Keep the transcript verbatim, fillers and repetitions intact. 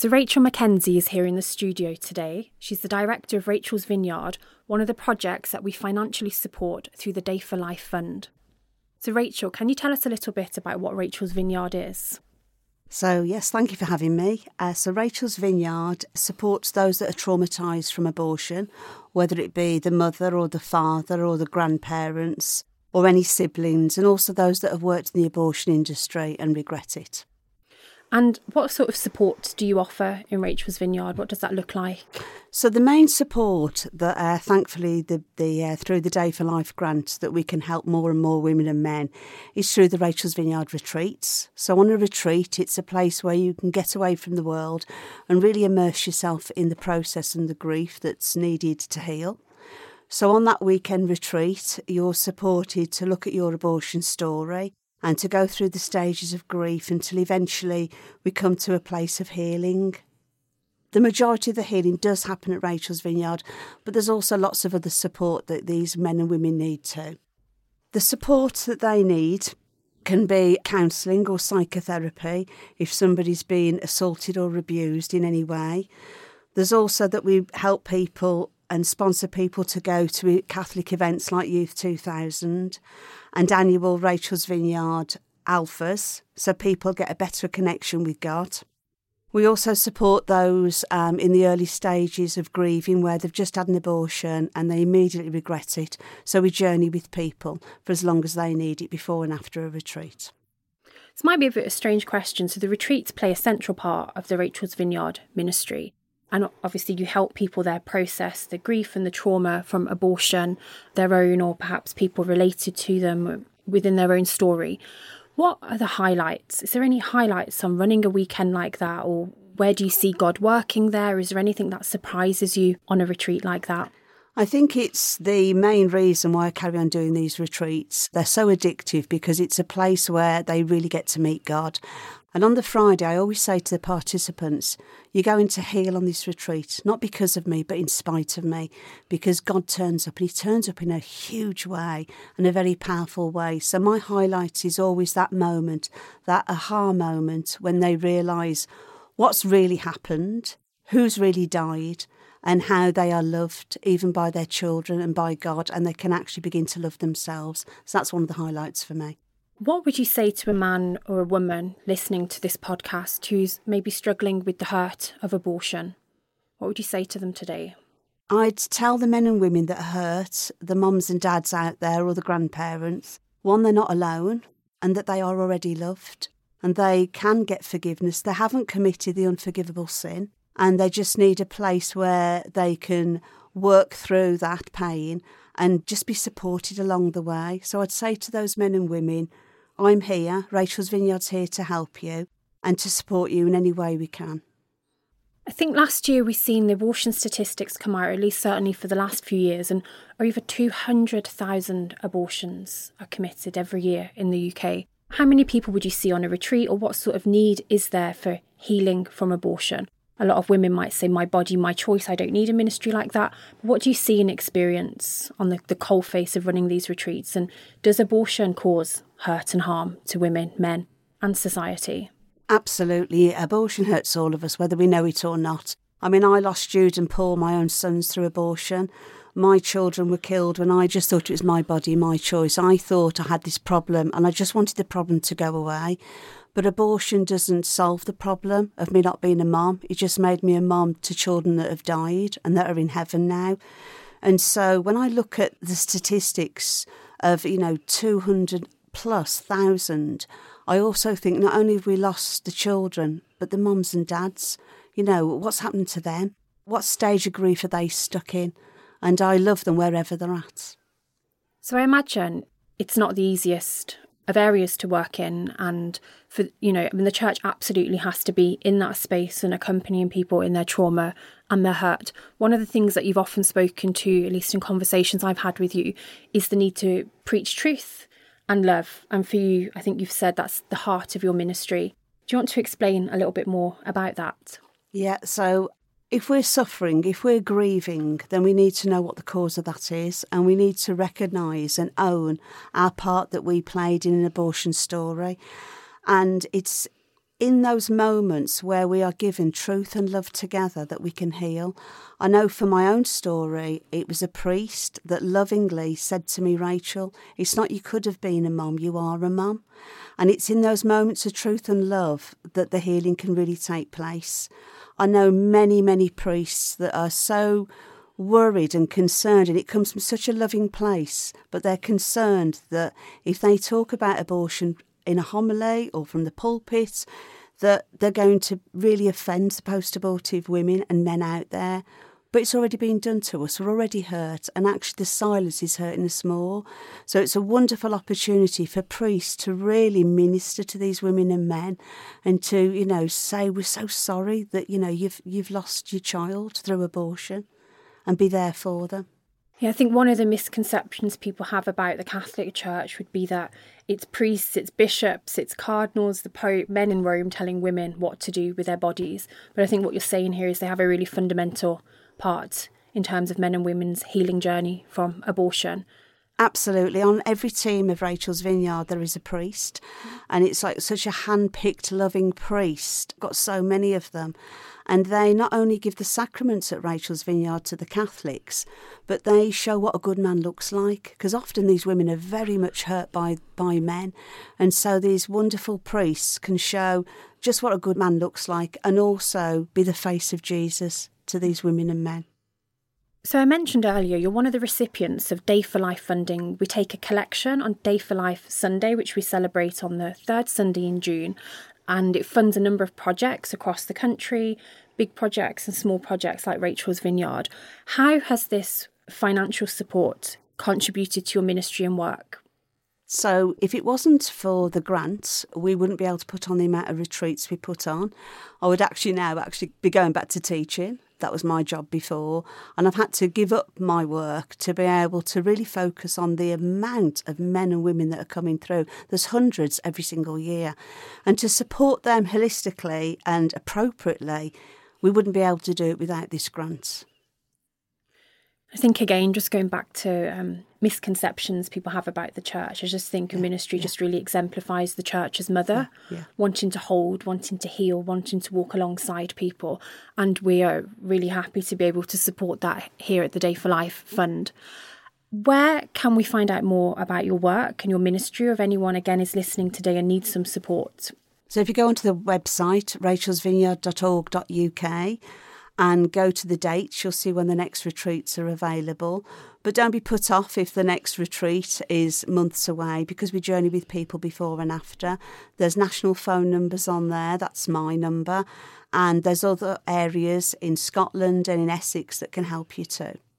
So Rachel Mackenzie is here in the studio today. She's the director of Rachel's Vineyard, one of the projects that we financially support through the Day for Life Fund. So Rachel, can you tell us a little bit about what Rachel's Vineyard is? So yes, thank you for having me. Uh, so Rachel's Vineyard supports those that are traumatised from abortion, whether it be the mother or the father or the grandparents or any siblings, and also those that have worked in the abortion industry and regret it. And what sort of support do you offer in Rachel's Vineyard? What does that look like? So the main support that uh, thankfully the, the uh, through the Day for Life grant that we can help more and more women and men is through the Rachel's Vineyard retreats. So on a retreat, it's a place where you can get away from the world and really immerse yourself in the process and the grief that's needed to heal. So on that weekend retreat, you're supported to look at your abortion story and to go through the stages of grief until eventually we come to a place of healing. The majority of the healing does happen at Rachel's Vineyard, but there's also lots of other support that these men and women need too. The support that they need can be counselling or psychotherapy if somebody's been assaulted or abused in any way. There's also that we help people and sponsor people to go to Catholic events like Youth two thousand and annual Rachel's Vineyard Alphas, so people get a better connection with God. We also support those um, in the early stages of grieving where they've just had an abortion and they immediately regret it, so we journey with people for as long as they need it before and after a retreat. This might be a bit of a strange question. So the retreats play a central part of the Rachel's Vineyard ministry. And obviously you help people there process the grief and the trauma from abortion, their own or perhaps people related to them within their own story. What are the highlights? Is there any highlights on running a weekend like that, or where do you see God working there? Is there anything that surprises you on a retreat like that? I think it's the main reason why I carry on doing these retreats. They're so addictive because it's a place where they really get to meet God. And on the Friday, I always say to the participants, you're going to heal on this retreat, not because of me, but in spite of me, because God turns up, and he turns up in a huge way and a very powerful way. So my highlight is always that moment, that aha moment when they realise what's really happened, who's really died, and how they are loved even by their children and by God, and they can actually begin to love themselves. So that's one of the highlights for me. What would you say to a man or a woman listening to this podcast who's maybe struggling with the hurt of abortion? What would you say to them today? I'd tell the men and women that are hurt, the mums and dads out there or the grandparents, one, they're not alone and that they are already loved and they can get forgiveness. They haven't committed the unforgivable sin and they just need a place where they can work through that pain and just be supported along the way. So I'd say to those men and women, I'm here, Rachel's Vineyard's here to help you and to support you in any way we can. I think last year we've seen the abortion statistics come out, at least certainly for the last few years, and over two hundred thousand abortions are committed every year in the U K. How many people would you see on a retreat, or what sort of need is there for healing from abortion? A lot of women might say, my body, my choice, I don't need a ministry like that. But what do you see and experience on the, the coalface of running these retreats? And does abortion cause hurt and harm to women, men and society? Absolutely. Abortion hurts all of us, whether we know it or not. I mean, I lost Jude and Paul, my own sons, through abortion. My children were killed when I just thought it was my body, my choice. I thought I had this problem and I just wanted the problem to go away. But abortion doesn't solve the problem of me not being a mom. It just made me a mom to children that have died and that are in heaven now. And so when I look at the statistics of, you know, two hundred plus thousand, I also think not only have we lost the children, but the mums and dads. You know, what's happened to them? What stage of grief are they stuck in? And I love them wherever they're at. So I imagine it's not the easiest of areas to work in, and for, you know, I mean, the church absolutely has to be in that space and accompanying people in their trauma and their hurt. One of the things that you've often spoken to, at least in conversations I've had with you, is the need to preach truth and love. And for you, I think you've said that's the heart of your ministry. Do you want to explain a little bit more about that? Yeah, so if we're suffering, if we're grieving, then we need to know what the cause of that is, and we need to recognise and own our part that we played in an abortion story. And it's in those moments where we are given truth and love together that we can heal. I know from my own story, it was a priest that lovingly said to me, Rachel, it's not you could have been a mum, you are a mum. And it's in those moments of truth and love that the healing can really take place. I know many, many priests that are so worried and concerned, and it comes from such a loving place, but they're concerned that if they talk about abortion in a homily or from the pulpit, that they're going to really offend the post-abortive women and men out there. But it's already been done to us. We're already hurt, and actually the silence is hurting us more. So it's a wonderful opportunity for priests to really minister to these women and men, and to, you know, say we're so sorry that, you know, you've you've lost your child through abortion, and be there for them. Yeah, I think one of the misconceptions people have about the Catholic Church would be that it's priests, it's bishops, it's cardinals, the Pope, men in Rome telling women what to do with their bodies. But I think what you're saying here is they have a really fundamental part in terms of men and women's healing journey from abortion. Absolutely. On every team of Rachel's Vineyard, there is a priest, and it's like such a hand-picked, loving priest. Got so many of them. And they not only give the sacraments at Rachel's Vineyard to the Catholics, but they show what a good man looks like, because often these women are very much hurt by, by men. And so these wonderful priests can show just what a good man looks like, and also be the face of Jesus to these women and men. So I mentioned earlier, you're one of the recipients of Day for Life funding. We take a collection on Day for Life Sunday, which we celebrate on the third Sunday in June. And it funds a number of projects across the country, big projects and small projects like Rachel's Vineyard. How has this financial support contributed to your ministry and work? So if it wasn't for the grants, we wouldn't be able to put on the amount of retreats we put on. I would actually now actually be going back to teaching. That was my job before. And I've had to give up my work to be able to really focus on the amount of men and women that are coming through. There's hundreds every single year. And to support them holistically and appropriately, we wouldn't be able to do it without this grant. I think, again, just going back to um, misconceptions people have about the church, I just think a yeah, ministry yeah. just really exemplifies the church as mother, yeah, yeah. wanting to hold, wanting to heal, wanting to walk alongside people. And we are really happy to be able to support that here at the Day for Life Fund. Where can we find out more about your work and your ministry, or if anyone, again, is listening today and needs some support? So if you go onto the website, rachels vineyard dot org dot U K, and go to the dates, you'll see when the next retreats are available. But don't be put off if the next retreat is months away, because we journey with people before and after. There's national phone numbers on there. That's my number. And there's other areas in Scotland and in Essex that can help you too.